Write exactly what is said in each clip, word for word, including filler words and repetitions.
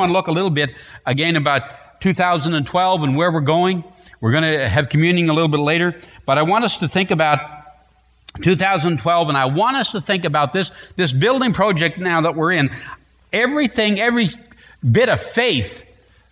want to look a little bit again about two thousand twelve and where we're going. We're going to have communion a little bit later, but I want us to think about two thousand twelve, and I want us to think about this, this building project now that we're in. Everything, every bit of faith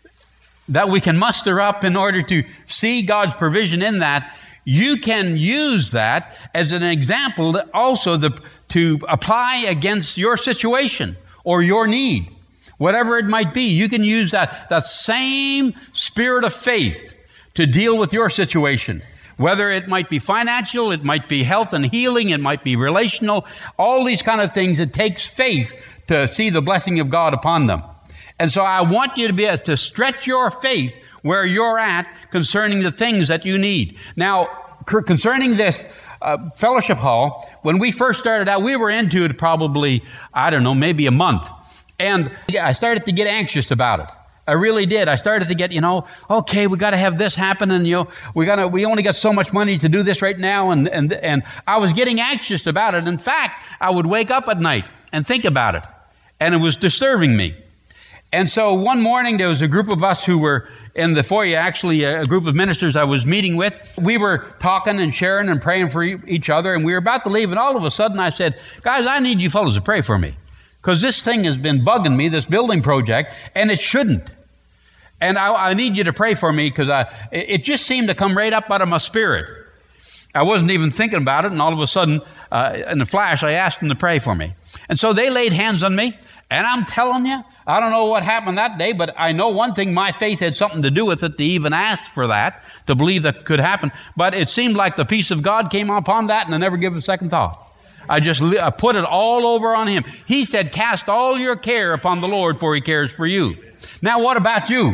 that we can muster up in order to see God's provision in that, you can use that as an example also the, to apply against your situation or your need. Whatever it might be, you can use that, that same spirit of faith to deal with your situation. Whether it might be financial, it might be health and healing, it might be relational, all these kind of things, it takes faith to see the blessing of God upon them. And so I want you to be able to stretch your faith where you're at concerning the things that you need. Now, concerning this uh, fellowship hall, when we first started out, we were into it probably, I don't know, maybe a month. And I started to get anxious about it. I really did. I started to get, you know, okay, we got to have this happen, and you know, we got to. We only got so much money to do this right now, and and and I was getting anxious about it. In fact, I would wake up at night and think about it, and it was disturbing me. And so one morning, there was a group of us who were in the foyer, actually a group of ministers I was meeting with. We were talking and sharing and praying for each other, and we were about to leave, and all of a sudden I said, guys, I need you fellows to pray for me, because this thing has been bugging me, this building project, and it shouldn't. And I, I need you to pray for me, because I, it just seemed to come right up out of my spirit. I wasn't even thinking about it, and all of a sudden, uh, in a flash, I asked them to pray for me. And so they laid hands on me, and I'm telling you, I don't know what happened that day, but I know one thing, my faith had something to do with it to even ask for that, to believe that could happen. But it seemed like the peace of God came upon that, and I never gave it a second thought. I just I put it all over on Him. He said, cast all your care upon the Lord, for He cares for you. Now, what about you?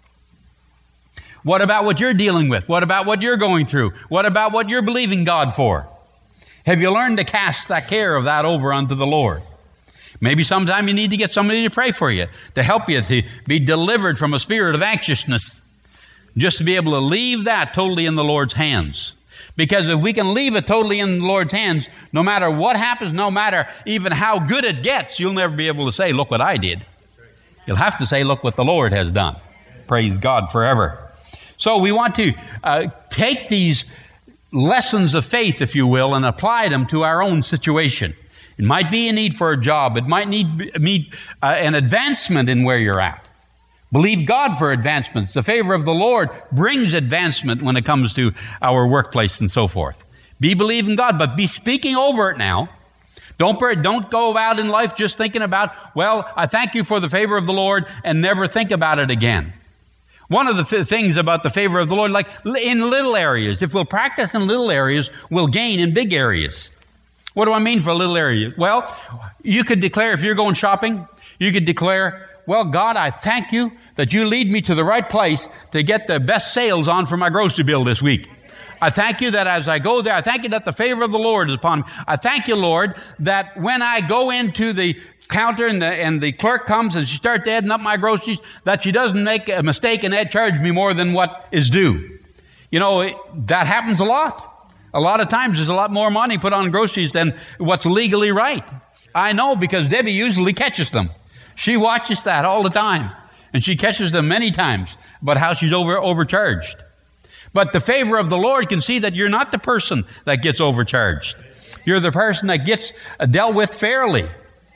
What about what you're dealing with? What about what you're going through? What about what you're believing God for? Have you learned to cast that care of that over unto the Lord? Maybe sometime you need to get somebody to pray for you, to help you to be delivered from a spirit of anxiousness, just to be able to leave that totally in the Lord's hands. Because if we can leave it totally in the Lord's hands, no matter what happens, no matter even how good it gets, you'll never be able to say, look what I did. You'll have to say, look what the Lord has done. Praise God forever. So we want to uh, take these lessons of faith, if you will, and apply them to our own situation. It might be a need for a job. It might need, need uh, an advancement in where you're at. Believe God for advancements. The favor of the Lord brings advancement when it comes to our workplace and so forth. Be believing God, but be speaking over it now. Don't, don't go out in life just thinking about, well, I thank you for the favor of the Lord, and never think about it again. One of the f- things about the favor of the Lord, like in little areas, if we'll practice in little areas, we'll gain in big areas. What do I mean for a little area? Well, you could declare, if you're going shopping, you could declare, well, God, I thank you that you lead me to the right place to get the best sales on for my grocery bill this week. I thank you that as I go there, I thank you that the favor of the Lord is upon me. I thank you, Lord, that when I go into the counter and the, and the clerk comes and she starts adding up my groceries, that she doesn't make a mistake and add charge me more than what is due. You know, it, that happens a lot. A lot of times there's a lot more money put on groceries than what's legally right. I know, because Debbie usually catches them. She watches that all the time. And she catches them many times about how she's over overcharged. But the favor of the Lord can see that you're not the person that gets overcharged. You're the person that gets dealt with fairly.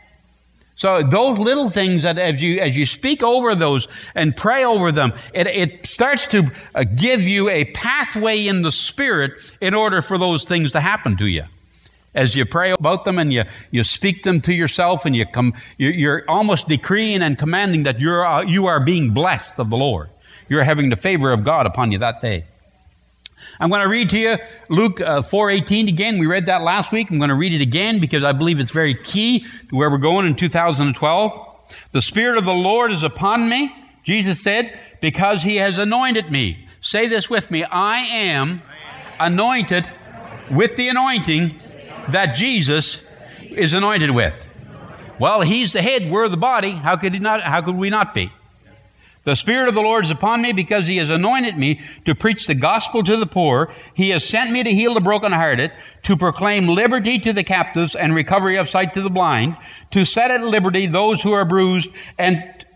So those little things that as you as you speak over those and pray over them, it, it starts to uh, give you a pathway in the Spirit in order for those things to happen to you. As you pray about them and you, you speak them to yourself, and you come, you're, you're almost decreeing and commanding that you're uh, you are being blessed of the Lord. You're having the favor of God upon you that day. I'm going to read to you Luke uh, four eighteen again. We read that last week. I'm going to read it again because I believe it's very key to where we're going in two thousand twelve. The Spirit of the Lord is upon me, Jesus said, because He has anointed me. Say this with me. I am anointed with the anointing that Jesus is anointed with. Well, He's the head, we're the body. How could He not? How could we not be? The Spirit of the Lord is upon me because He has anointed me to preach the gospel to the poor. He has sent me to heal the brokenhearted, to proclaim liberty to the captives and recovery of sight to the blind, to set at liberty those who are bruised, and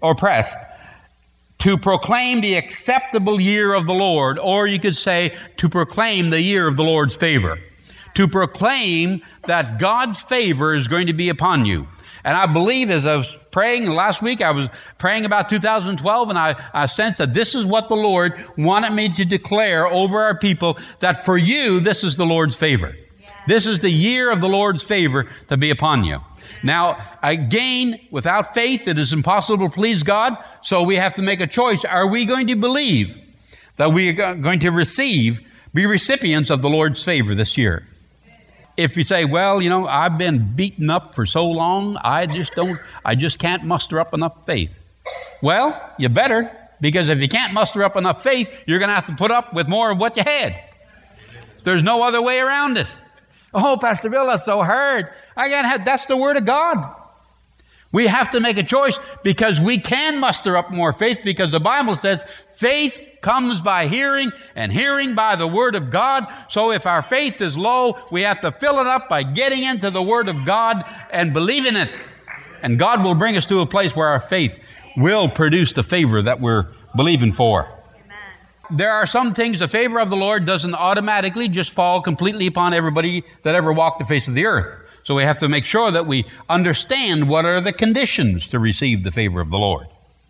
oppressed, to proclaim the acceptable year of the Lord, or you could say to proclaim the year of the Lord's favor. To proclaim that God's favor is going to be upon you. And I believe, as I was praying last week, I was praying about two thousand twelve, and I, I sensed that this is what the Lord wanted me to declare over our people, that for you, this is the Lord's favor. Yeah. This is the year of the Lord's favor to be upon you. Now, again, without faith, it is impossible to please God, so we have to make a choice. Are we going to believe that we are going to receive, be recipients of the Lord's favor this year? If you say, well, you know, I've been beaten up for so long, I just don't, I just can't muster up enough faith. Well, you better, because if you can't muster up enough faith, you're going to have to put up with more of what you had. There's no other way around it. Oh, Pastor Bill, that's so hard. I gotta have, that's the Word of God. We have to make a choice, because we can muster up more faith, because the Bible says faith comes by hearing, and hearing by the Word of God. So if our faith is low, we have to fill it up by getting into the Word of God and believing it. And God will bring us to a place where our faith will produce the favor that we're believing for. There are some things, the favor of the Lord doesn't automatically just fall completely upon everybody that ever walked the face of the earth. So we have to make sure that we understand what are the conditions to receive the favor of the Lord.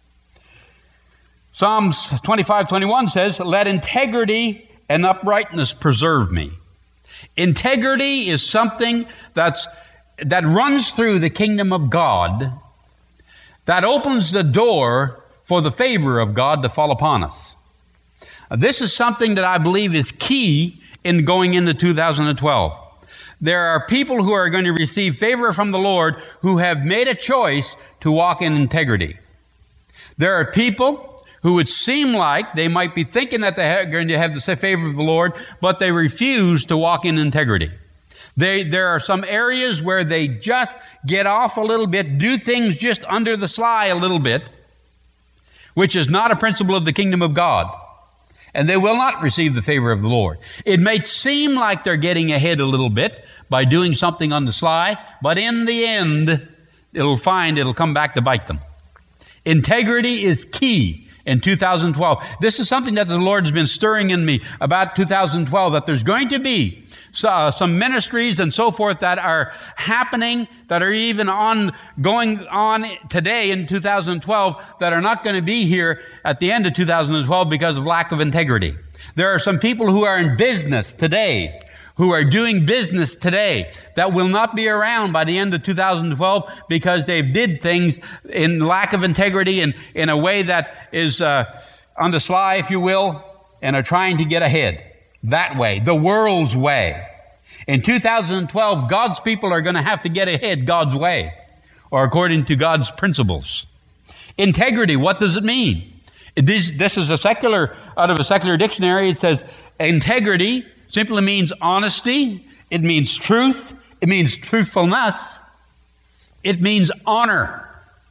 Psalms twenty-five twenty-one says, let integrity and uprightness preserve me. Integrity is something that's, that runs through the kingdom of God, that opens the door for the favor of God to fall upon us. This is something that I believe is key in going into two thousand twelve. There are people who are going to receive favor from the Lord who have made a choice to walk in integrity. There are people who would seem like they might be thinking that they're going to have the favor of the Lord, but they refuse to walk in integrity. They, there are some areas where they just get off a little bit, do things just under the sly a little bit, which is not a principle of the kingdom of God. And they will not receive the favor of the Lord. It may seem like they're getting ahead a little bit by doing something on the sly, but in the end, it'll find it'll come back to bite them. Integrity is key in two thousand twelve. This is something that the Lord has been stirring in me about two thousand twelve, that there's going to be uh, some ministries and so forth that are happening, that are even on going on today in two thousand twelve, that are not going to be here at the end of two thousand twelve because of lack of integrity. There are some people who are in business today, who are doing business today, that will not be around by the end of two thousand twelve because they did things in lack of integrity and in a way that is uh, on the sly, if you will, and are trying to get ahead. That way, the world's way. In two thousand twelve, God's people are going to have to get ahead God's way, or according to God's principles. Integrity, what does it mean? This, this is a secular, out of a secular dictionary, it says integrity simply means honesty, it means truth, it means truthfulness, it means honor,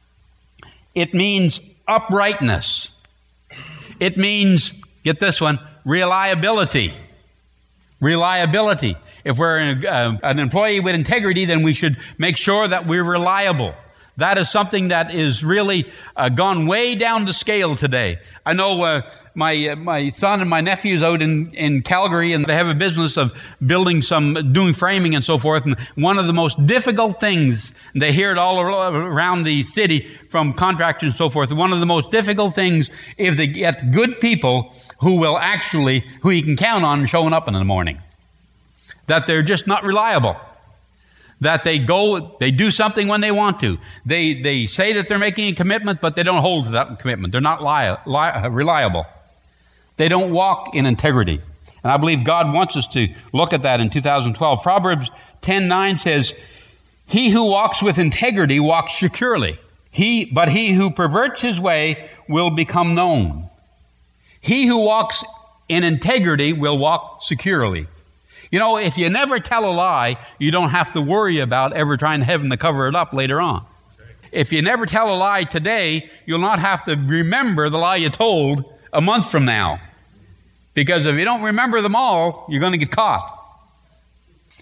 it means uprightness, it means, get this one, reliability. Reliability. If we're an, uh, an employee with integrity, then we should make sure that we're reliable. That is something that is really uh, gone way down the scale today. I know uh, my uh, my son and my nephews out in, in Calgary, and they have a business of building some, doing framing and so forth. And one of the most difficult things, and they hear it all around the city from contractors and so forth, one of the most difficult things is to get good people who will actually, who you can count on showing up in the morning. That they're just not reliable. That they go, they do something when they want to. They they say that they're making a commitment, but they don't hold to that commitment. They're not li- li- reliable. They don't walk in integrity. And I believe God wants us to look at that in two thousand twelve. Proverbs ten nine says, "He who walks with integrity walks securely. He, but he who perverts his way will become known." He who walks in integrity will walk securely. You know, if you never tell a lie, you don't have to worry about ever trying to heaven to cover it up later on. If you never tell a lie today, you'll not have to remember the lie you told a month from now. Because if you don't remember them all, you're going to get caught.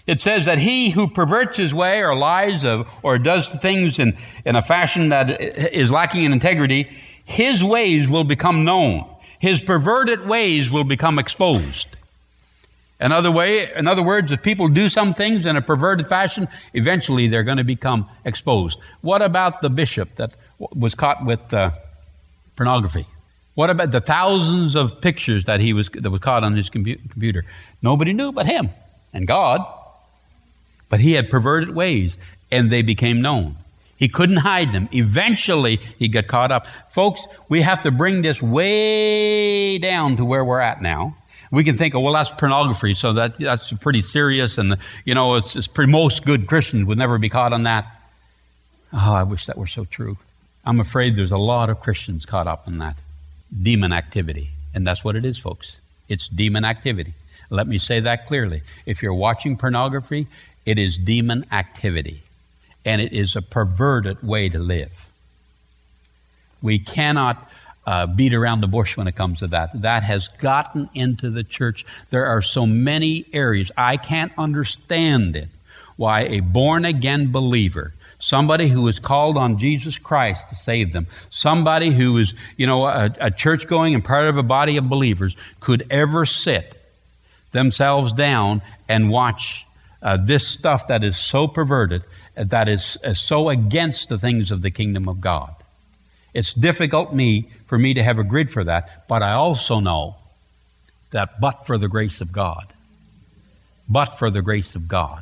It says that he who perverts his way or lies of, or does things in, in a fashion that is lacking in integrity, his ways will become known. His perverted ways will become exposed. Another way, in other words, if people do some things in a perverted fashion, eventually they're going to become exposed. What about the bishop that was caught with uh, pornography? What about the thousands of pictures that he was that was caught on his compu- computer? Nobody knew but him and God. But he had perverted ways, and they became known. He couldn't hide them. Eventually, he got caught up. Folks, we have to bring this way down to where we're at now. We can think, oh, well, that's pornography, so that that's pretty serious, and, you know, it's, it's pretty, most good Christians would never be caught on that. Oh, I wish that were so true. I'm afraid there's a lot of Christians caught up in that. Demon activity. And that's what it is, folks. It's demon activity. Let me say that clearly. If you're watching pornography, it is demon activity. And it is a perverted way to live. We cannot uh, beat around the bush when it comes to that. That has gotten into the church. There are so many areas. I can't understand it. Why a born-again believer, somebody who is called on Jesus Christ to save them, somebody who is, you know, a, a church-going and part of a body of believers, could ever sit themselves down and watch uh, this stuff that is so perverted, that is uh, so against the things of the kingdom of God. It's difficult me for me to have a grid for that, but I also know that but for the grace of God, but for the grace of God.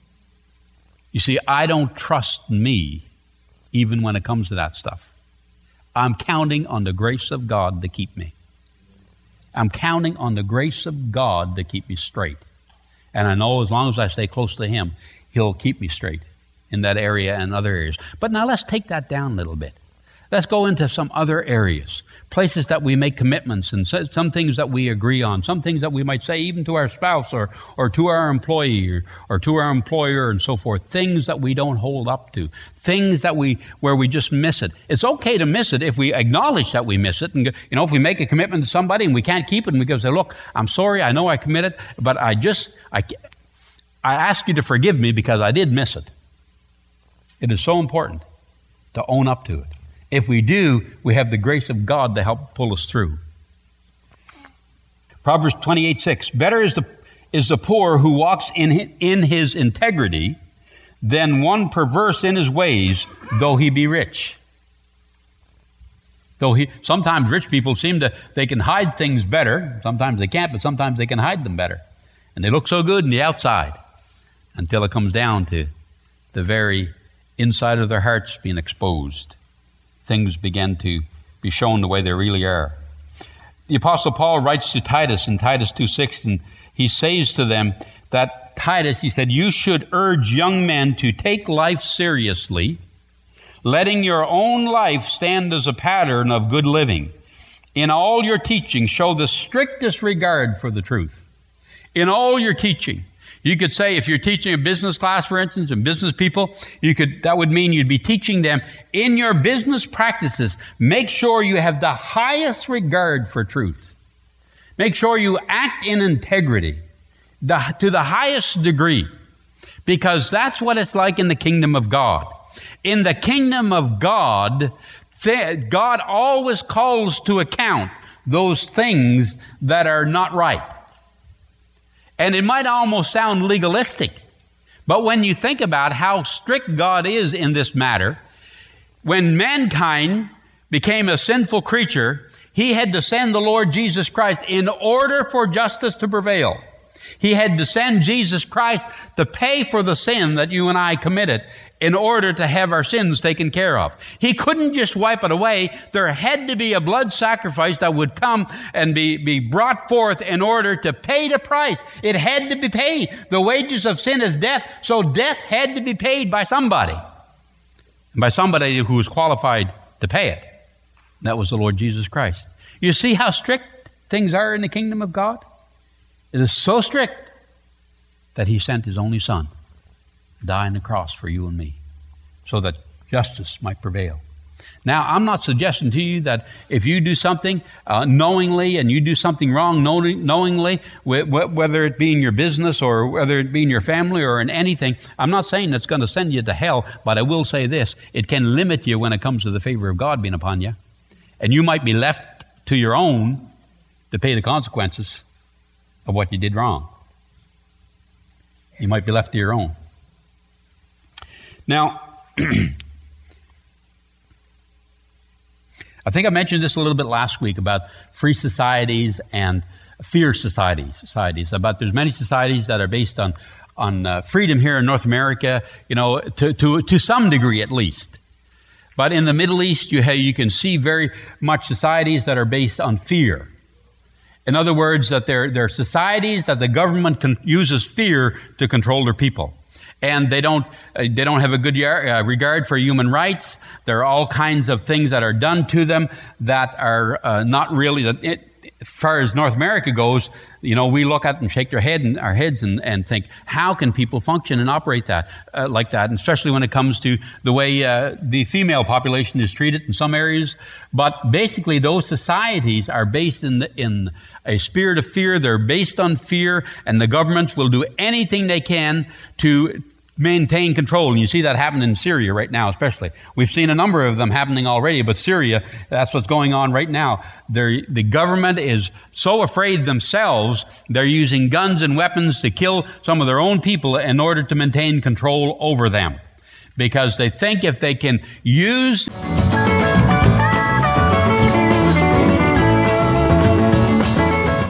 You see, I don't trust me even when it comes to that stuff. I'm counting on the grace of God to keep me. I'm counting on the grace of God to keep me straight. And I know as long as I stay close to Him, He'll keep me straight in that area and other areas. But now let's take that down a little bit. Let's go into some other areas, places that we make commitments and some things that we agree on, some things that we might say even to our spouse or, or to our employee or, or to our employer and so forth, things that we don't hold up to, things that we where we just miss it. It's okay to miss it if we acknowledge that we miss it. And, you know, if we make a commitment to somebody and we can't keep it and we go say, look, I'm sorry, I know I committed, but I just, I, I ask you to forgive me because I did miss it. It is so important to own up to it. If we do, we have the grace of God to help pull us through. Proverbs twenty-eight six, better is the, is the poor who walks in his, in his integrity than one perverse in his ways, though he be rich. Though he, sometimes rich people seem to, they can hide things better. Sometimes they can't, but sometimes they can hide them better. And they look so good on the outside until it comes down to the very inside of their hearts being exposed. Things begin to be shown the way they really are. The Apostle Paul writes to Titus in Titus two six, and he says to them that Titus, he said, you should urge young men to take life seriously, letting your own life stand as a pattern of good living. In all your teaching, show the strictest regard for the truth. In all your teaching. You could say if you're teaching a business class, for instance, and business people, you could that would mean you'd be teaching them in your business practices, make sure you have the highest regard for truth. Make sure you act in integrity the, to the highest degree, because that's what it's like in the kingdom of God. In the kingdom of God, God always calls to account those things that are not right. And it might almost sound legalistic, but when you think about how strict God is in this matter, when mankind became a sinful creature, He had to send the Lord Jesus Christ in order for justice to prevail. He had to send Jesus Christ to pay for the sin that you and I committed in order to have our sins taken care of. He couldn't just wipe it away. There had to be a blood sacrifice that would come and be, be brought forth in order to pay the price. It had to be paid. The wages of sin is death, so death had to be paid by somebody. And by somebody who was qualified to pay it. That was the Lord Jesus Christ. You see how strict things are in the kingdom of God? It is so strict that He sent His only Son to die on the cross for you and me, so that justice might prevail. Now, I'm not suggesting to you that if you do something uh, knowingly and you do something wrong knowing, knowingly, wh- wh- whether it be in your business or whether it be in your family or in anything, I'm not saying it's going to send you to hell, but I will say this. It can limit you when it comes to the favor of God being upon you. And you might be left to your own to pay the consequences of what you did wrong. You might be left to your own. Now, I think I mentioned this a little bit last week about free societies and fear societies. Societies about there's many societies that are based on on uh, freedom here in North America, you know, to to to some degree at least. But in the Middle East, you have, you can see very much societies that are based on fear. In other words, that they're they're societies that the government con- uses fear to control their people. And they don't uh, they don't have a good yar- uh, regard for human rights. There are all kinds of things that are done to them that are uh, not really. That it, as far as North America goes, you know, we look at and shake our head and our heads and, and think, how can people function and operate that uh, like that? And especially when it comes to the way uh, the female population is treated in some areas. But basically, those societies are based in the, in a spirit of fear. They're based on fear, and the governments will do anything they can to maintain control. And you see that happen in Syria right now, especially. We've seen a number of them happening already, but Syria, that's what's going on right now. They're, the government is so afraid themselves, they're using guns and weapons to kill some of their own people in order to maintain control over them. Because they think if they can use